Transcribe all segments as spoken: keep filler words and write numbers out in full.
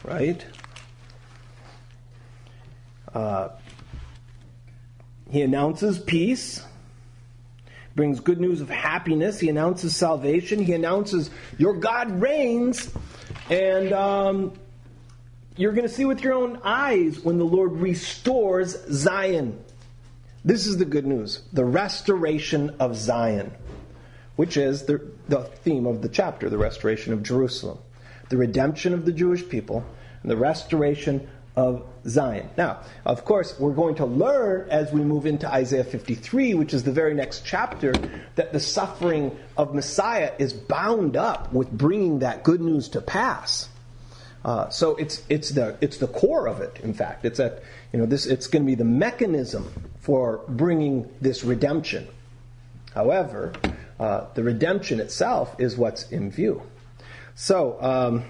right? Uh, he announces peace, brings good news of happiness. He announces salvation. He announces your God reigns, and um, you're going to see with your own eyes when the Lord restores Zion. This is the good news, the restoration of Zion, which is the, the theme of the chapter, the restoration of Jerusalem, the redemption of the Jewish people, and the restoration of Zion. Now, of course, we're going to learn as we move into Isaiah fifty-three, which is the very next chapter, that the suffering of Messiah is bound up with bringing that good news to pass. Uh, so it's it's the it's the core of it. In fact, it's at you know this it's going to be the mechanism for bringing this redemption. However, uh, the redemption itself is what's in view. So. Um,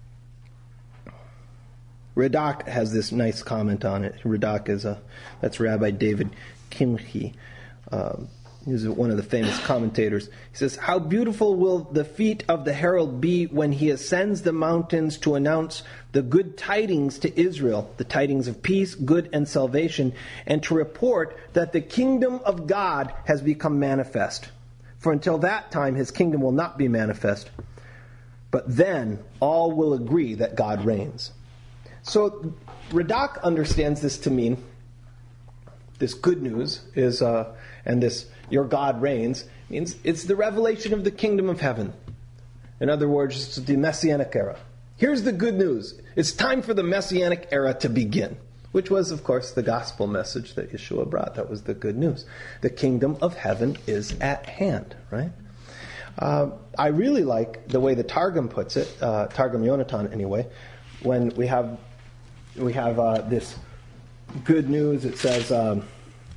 Radak has this nice comment on it. Radak is a that's Rabbi David Kimchi. Um, he's one of the famous commentators. He says, "How beautiful will the feet of the herald be when he ascends the mountains to announce the good tidings to Israel, the tidings of peace, good, and salvation, and to report that the kingdom of God has become manifest. For until that time his kingdom will not be manifest. But then all will agree that God reigns." So Radak understands this to mean this good news is, uh, and this your God reigns, means it's the revelation of the kingdom of heaven. In other words, it's the Messianic era. Here's the good news. It's time for the Messianic era to begin, which was, of course, the gospel message that Yeshua brought. That was the good news. The kingdom of heaven is at hand, right? Uh, I really like the way the Targum puts it, uh, Targum Yonatan anyway, when we have we have uh, this good news. It says, um,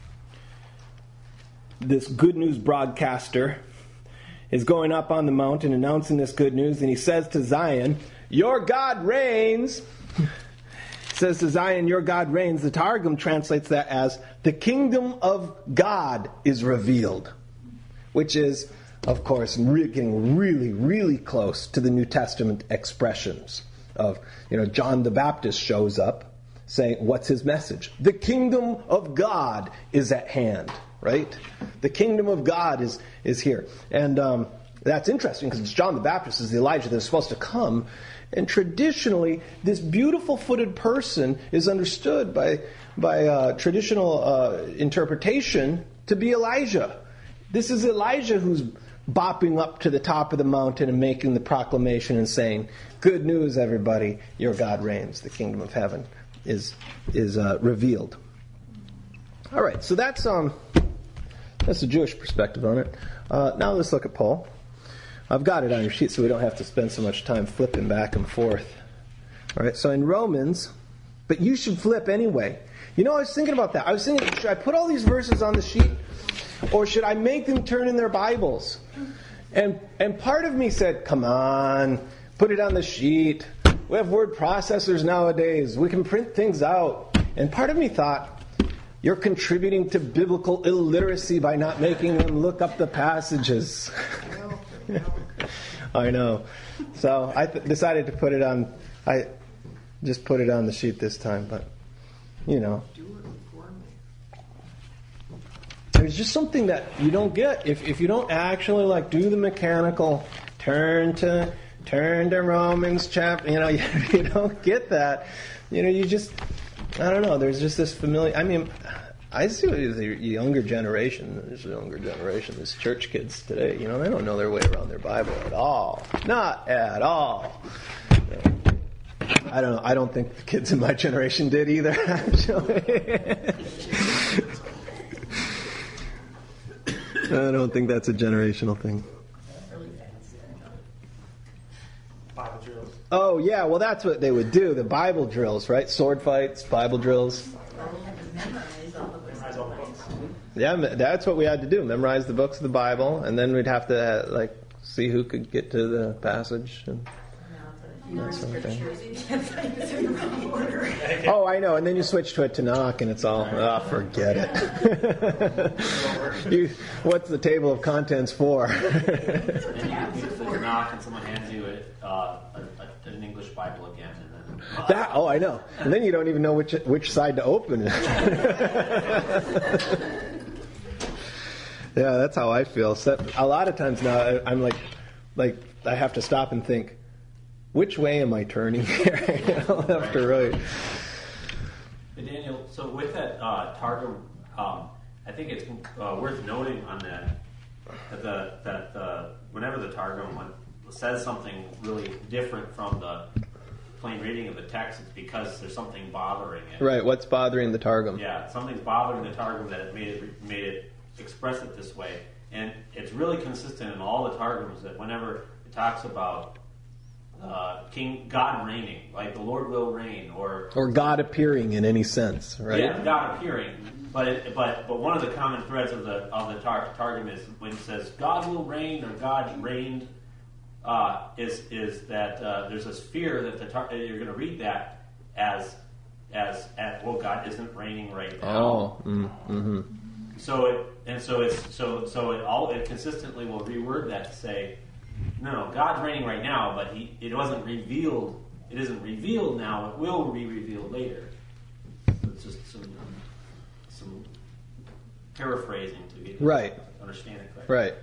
this good news broadcaster is going up on the mountain announcing this good news, and he says to Zion, "Your God reigns." Says to Zion, "Your God reigns." The Targum translates that as the kingdom of God is revealed, which is, of course, re- getting really, really close to the New Testament expressions of, you know, John the Baptist shows up saying, what's his message? The kingdom of God is at hand, right? The kingdom of God is, is here. And um, that's interesting because John the Baptist is the Elijah that is supposed to come. And traditionally, this beautiful-footed person is understood by, by uh, traditional uh, interpretation to be Elijah. This is Elijah who's bopping up to the top of the mountain and making the proclamation and saying, "Good news, everybody! Your God reigns. The kingdom of heaven is is uh, revealed." All right, so that's um that's the Jewish perspective on it. Uh, now let's look at Paul. I've got it on your sheet, so we don't have to spend so much time flipping back and forth. All right, so in Romans, but you should flip anyway. You know, I was thinking about that. I was thinking, should I put all these verses on the sheet? Or should I make them turn in their Bibles? And and part of me said, come on, put it on the sheet. We have word processors nowadays. We can print things out. And part of me thought, you're contributing to biblical illiteracy by not making them look up the passages. I know. So I th- decided to put it on, I just put it on the sheet this time, but, you know. There's just something that you don't get if if you don't actually like do the mechanical turn to turn to Romans chapter. You know, you, you don't get that. You know, you just I don't know. There's just this familiar. I mean, I see the younger generation. There's a younger generation. These church kids today. You know, they don't know their way around their Bible at all. Not at all. I don't know. I don't think the kids in my generation did either. Actually. I don't think that's a generational thing. Bible drills. Oh, yeah, well, that's what they would do. The Bible drills, right? Sword fights, Bible drills. Yeah, that's what we had to do. Memorize the books of the Bible, and then we'd have to, uh, like, see who could get to the passage. And that sort of thing. Oh, I know. And then you switch to a Tanakh, and it's all, ah, oh, forget it. you, what's the table of contents for? Tanakh, and someone hands you a, uh, a, a, an English Bible again. And then, That oh, I know. And then you don't even know which which side to open it. Yeah, that's how I feel. So, a lot of times now, I, I'm like, like I have to stop and think, which way am I turning here? You know, left or right? Hey, Daniel, so with that uh, Targum, um, I think it's uh, worth noting on that that the, that the, whenever the Targum one says something really different from the plain reading of the text, it's because there's something bothering it. Right. What's bothering the Targum? Yeah, something's bothering the Targum that it made it made it express it this way, and it's really consistent in all the Targums that whenever it talks about uh, King God reigning, like the Lord will reign, or Or God appearing in any sense, right? yeah, God appearing. But it, but but one of the common threads of the of the tar- Targum is when it says God will reign or God reigned, uh, is is that uh, there's this fear that the tar- you're going to read that as as as well, God isn't reigning right now. Oh, mm, mm-hmm. So it and so it's so so it all it consistently will reword that to say, no, no, God's reigning right now, but he it wasn't revealed. It isn't revealed now. It will be revealed later. It's just some some paraphrasing to get Right. understand it correctly. Right.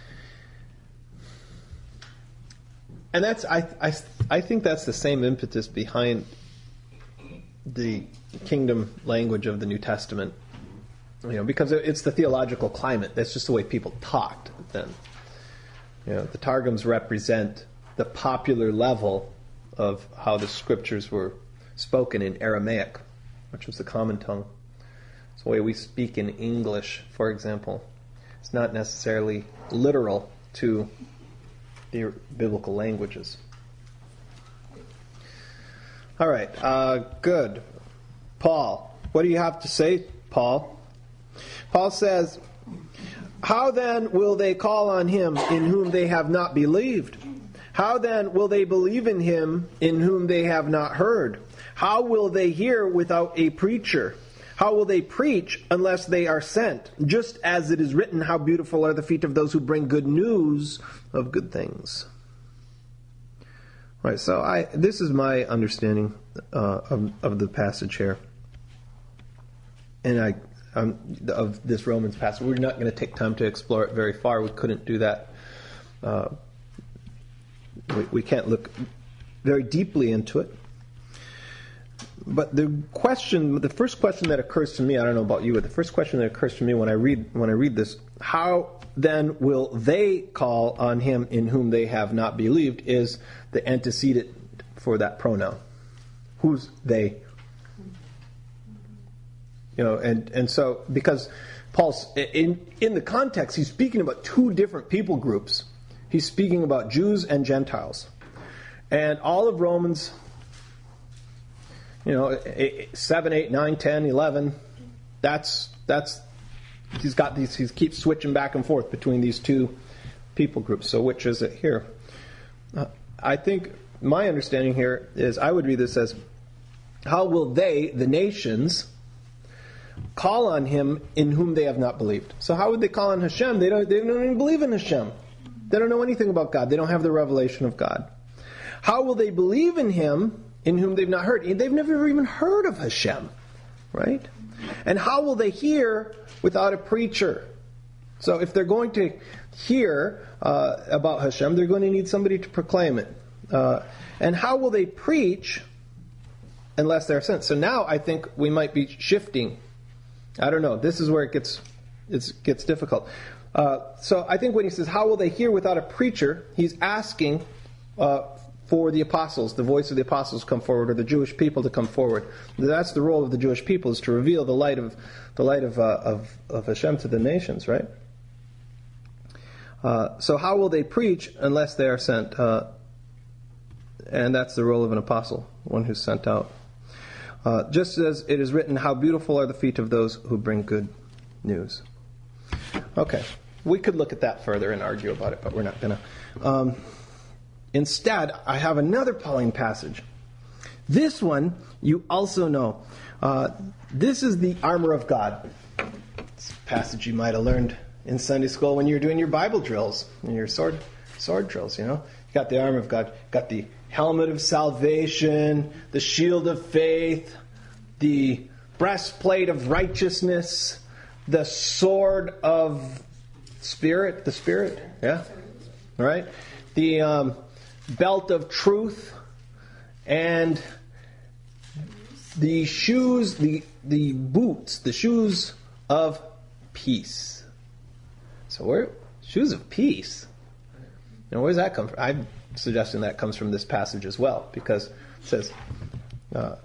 And that's I I I think that's the same impetus behind the kingdom language of the New Testament. You know, because it's the theological climate. That's just the way people talked then. You know, the Targums represent the popular level of how the scriptures were spoken in Aramaic, which was the common tongue. It's the way we speak in English, for example. It's not necessarily literal to the biblical languages. All right, uh, good. Paul, what do you have to say, Paul? Paul says, how then will they call on him in whom they have not believed? How then will they believe in him in whom they have not heard? How will they hear without a preacher? How will they preach unless they are sent? Just as it is written, how beautiful are the feet of those who bring good news of good things. Right, so I this is my understanding uh, of, of the passage here. And I Um, of this Romans passage. We're not going to take time to explore it very far. We couldn't do that. Uh, we, we can't look very deeply into it. But the question, the first question that occurs to me, I don't know about you, but the first question that occurs to me when I read when I read this, how then will they call on him in whom they have not believed, is the antecedent for that pronoun. Who's they? You know, and, and so, because Paul's, in, in the context, he's speaking about two different people groups. He's speaking about Jews and Gentiles. And all of Romans, you know, seven, eight, nine, ten, eleven, that's, that's, he's got these, he keeps switching back and forth between these two people groups. So which is it here? Uh, I think my understanding here is, I would read this as, how will they, the nations, call on him in whom they have not believed? So how would they call on Hashem? They don't, they don't even believe in Hashem. They don't know anything about God. They don't have the revelation of God. How will they believe in him in whom they've not heard? They've never even heard of Hashem, right? And how will they hear without a preacher? So if they're going to hear uh, about Hashem, they're going to need somebody to proclaim it. Uh, and how will they preach unless they're sent? So now I think we might be shifting. I don't know. This is where it gets it gets difficult. Uh, so I think when he says, how will they hear without a preacher, he's asking uh, for the apostles, the voice of the apostles to come forward, or the Jewish people to come forward. That's the role of the Jewish people, is to reveal the light of the light of uh, of, of Hashem to the nations, right? Uh, so how will they preach unless they are sent? Uh, and that's the role of an apostle, one who's sent out. Uh, just as it is written, how beautiful are the feet of those who bring good news. Okay, we could look at that further and argue about it, but we're not going to. Um, instead, I have another Pauline passage. This one you also know. Uh, this is the armor of God. It's a passage you might have learned in Sunday school when you were doing your Bible drills and your sword sword drills. You know, you got the armor of God, got the helmet of salvation, the shield of faith, the breastplate of righteousness, the sword of spirit, the spirit, yeah, all right, the um, belt of truth, and the shoes, the the boots, the shoes of peace. So where shoes of peace? Now where does that come from? I'm suggesting that comes from this passage as well, because it says, uh,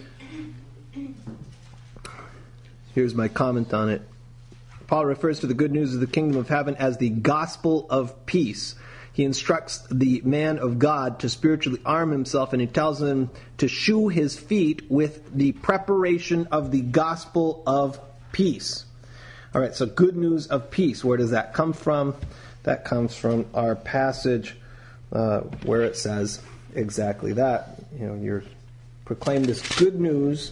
here's my comment on it. Paul refers to the good news of the kingdom of heaven as the gospel of peace. He instructs the man of God to spiritually arm himself, and he tells him to shoe his feet with the preparation of the gospel of peace. All right, so good news of peace. Where does that come from? That comes from our passage uh, where it says exactly that. You know, you're proclaim this good news.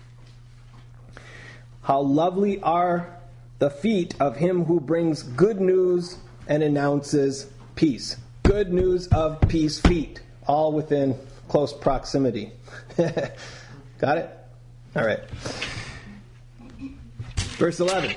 How lovely are the feet of him who brings good news and announces peace. Good news of peace feet. All within close proximity. Got it? All right. Verse eleven.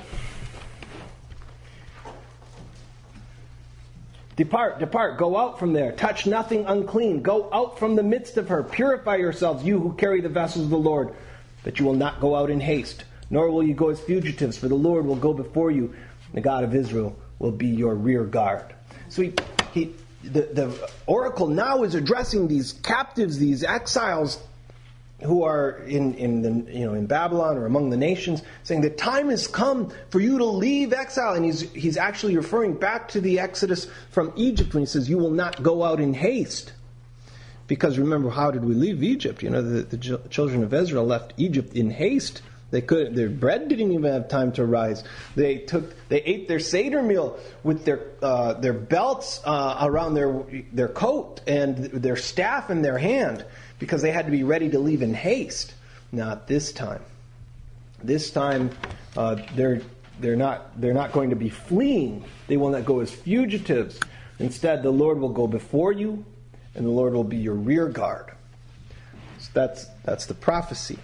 Depart, depart, go out from there. Touch nothing unclean. Go out from the midst of her. Purify yourselves, you who carry the vessels of the Lord, that you will not go out in haste, nor will you go as fugitives, for the Lord will go before you. The God of Israel will be your rear guard. So he, he, the, the oracle now is addressing these captives, these exiles who are in, in the you know in Babylon or among the nations, saying the time has come for you to leave exile. And he's he's actually referring back to the Exodus from Egypt when he says, you will not go out in haste. Because remember, how did we leave Egypt? You know, the, the children of Israel left Egypt in haste. They could their bread didn't even have time to rise. They took they ate their Seder meal with their uh, their belts uh, around their their coat and their staff in their hand, because they had to be ready to leave in haste. Not this time. This time uh, they're they're not they're not going to be fleeing. They will not go as fugitives. Instead, the Lord will go before you, and the Lord will be your rear guard. So that's that's the prophecy.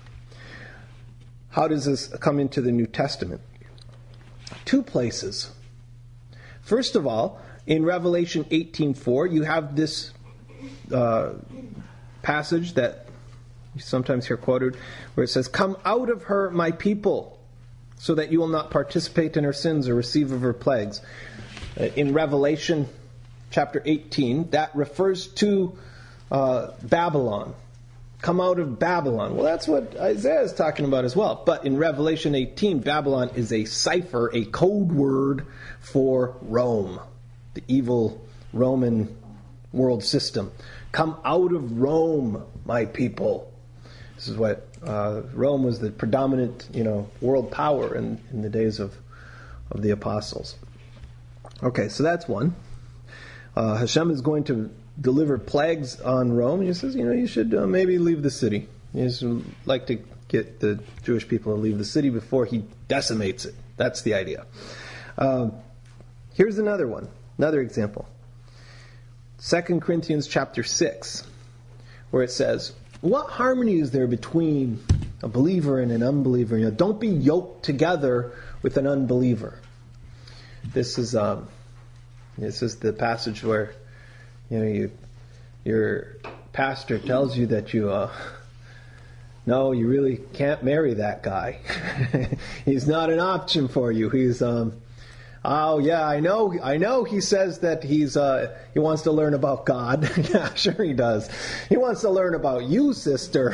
How does this come into the New Testament? Two places. First of all, in Revelation eighteen four, you have this uh, passage that you sometimes hear quoted, where it says, "Come out of her, my people, so that you will not participate in her sins or receive of her plagues." Uh, in Revelation chapter eighteen, that refers to uh, Babylon. Come out of Babylon. Well, that's what Isaiah is talking about as well. But in Revelation eighteen, Babylon is a cipher, a code word for Rome, the evil Roman world system. Come out of Rome, my people. This is what uh, Rome was, the predominant, you know, world power in, in the days of of the apostles. Okay, so that's one. Uh, Hashem is going to deliver plagues on Rome. He says, you know, you should uh, maybe leave the city. He just like to get the Jewish people to leave the city before he decimates it. That's the idea. Uh, here's another one, another example. Second Corinthians chapter six, where it says, what harmony is there between a believer and an unbeliever? You know, don't be yoked together with an unbeliever. This is um, this is the passage where, you know, you, your pastor tells you that you, uh, no, you really can't marry that guy. He's not an option for you. He's, um, oh yeah, I know, I know. He says that he's, uh, he wants to learn about God. Yeah, sure he does. He wants to learn about you, sister.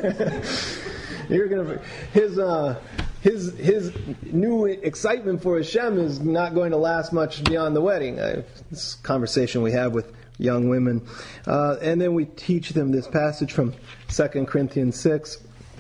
You're gonna, his, uh, his, his new excitement for Hashem is not going to last much beyond the wedding. I, this conversation we have with young women. Uh, and then we teach them this passage from Second Corinthians six.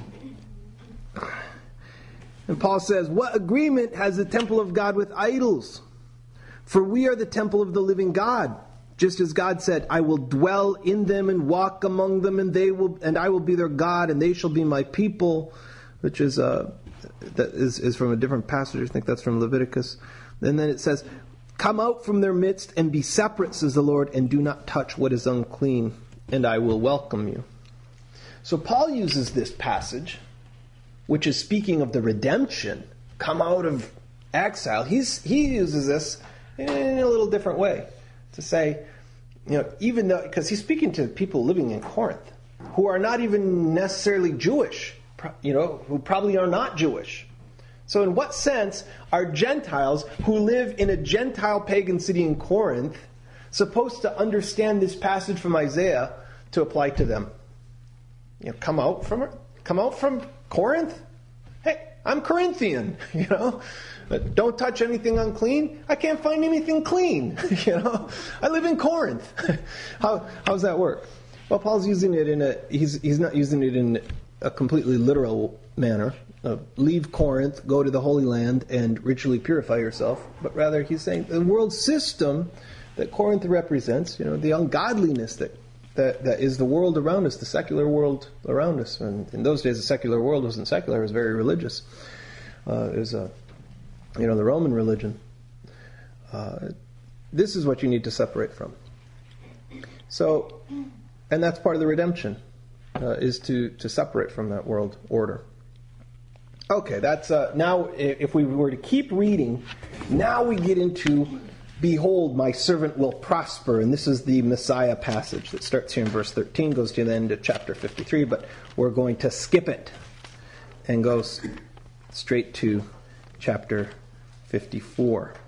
And Paul says, what agreement has the temple of God with idols? For we are the temple of the living God. Just as God said, I will dwell in them and walk among them, and they will, and I will be their God, and they shall be my people. Which is uh, that is, is from a different passage. I think that's from Leviticus. And then it says, come out from their midst and be separate, says the Lord, and do not touch what is unclean. and I will welcome you. So Paul uses this passage, which is speaking of the redemption, come out of exile. He's, he uses this in a little different way to say, you know, even though, because he's speaking to people living in Corinth who are not even necessarily Jewish, you know, who probably are not Jewish. So in what sense are Gentiles who live in a Gentile pagan city in Corinth supposed to understand this passage from Isaiah to apply to them? You know, come out from come out from Corinth? Hey, I'm Corinthian, you know. But don't touch anything unclean. I can't find anything clean, you know. I live in Corinth. How how does that work? Well, Paul's using it in a he's he's not using it in a completely literal manner. Uh, leave Corinth, go to the Holy Land, and ritually purify yourself. But rather, he's saying the world system that Corinth represents, you know, the ungodliness that That, that is the world around us, the secular world around us. And in those days, the secular world wasn't secular; it was very religious. Uh, it was a, you know, the Roman religion. Uh, this is what you need to separate from. So, and that's part of the redemption, uh, is to to separate from that world order. Okay, that's uh, now. If we were to keep reading, now we get into. Behold, my servant will prosper. And this is the Messiah passage that starts here in verse thirteen, goes to the end of chapter fifty-three, but we're going to skip it and go straight to chapter fifty-four.